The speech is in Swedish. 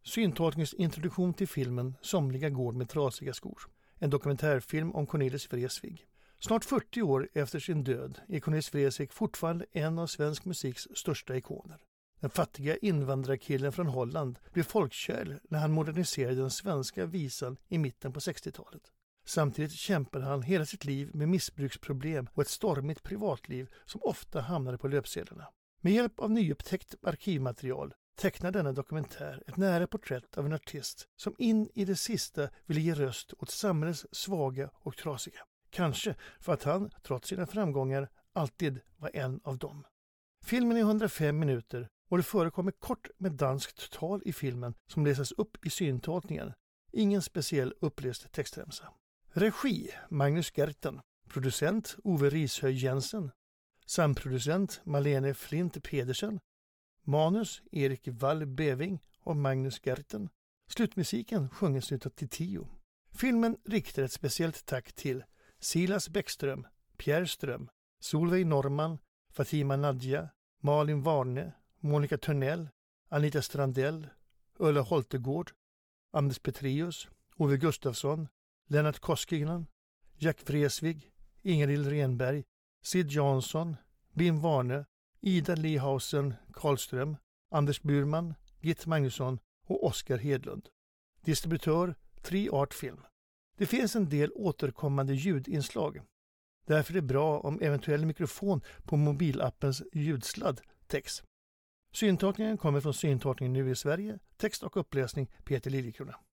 Syntolkningsintroduktion till filmen Somliga går med trasiga skor. En dokumentärfilm om Cornelis Vreeswijk. Snart 40 år efter sin död är Cornelis Vreeswijk fortfarande en av svensk musiks största ikoner. Den fattiga invandrarkillen från Holland blev folkkär när han moderniserade den svenska visan i mitten på 60-talet. Samtidigt kämpade han hela sitt liv med missbruksproblem och ett stormigt privatliv som ofta hamnade på löpsedlarna. Med hjälp av nyupptäckt arkivmaterial tecknar denna dokumentär ett nära porträtt av en artist som in i det sista ville ge röst åt samhällets svaga och trasiga. Kanske för att han, trots sina framgångar, alltid var en av dem. Filmen är 105 minuter och det förekommer kort med danskt tal i filmen som läses upp i syntolkningen. Ingen speciell uppläst textremsa. Regi Magnus Gerten. Producent Ove Rishöj Jensen. Samproducent Malene Flint Pedersen. Manus Erik Wall Beving och Magnus Gerten. Slutmusiken sjunges utav Titio. Filmen riktar ett speciellt tack till Silas Bäckström, Pierre Ström, Solveig Norman, Fatima Nadja, Malin Warne, Monica Törnell, Anita Strandell, Ulla Holtegård, Anders Petrius, Ove Gustafsson, Lennart Koskinen, Jack Vreeswijk, Ingrid Renberg, Sid Jansson, Bim Warne, Ida Lehausen Karlström, Anders Burman, Gitt Magnusson och Oskar Hedlund. Distributör 3 Art Film. Det finns en del återkommande ljudinslag. Därför är det bra om eventuell mikrofon på mobilappens ljudsladd täcks. Syntolkningen kommer från Syntolkningen nu i Sverige. Text och uppläsning Peter Liljekrona.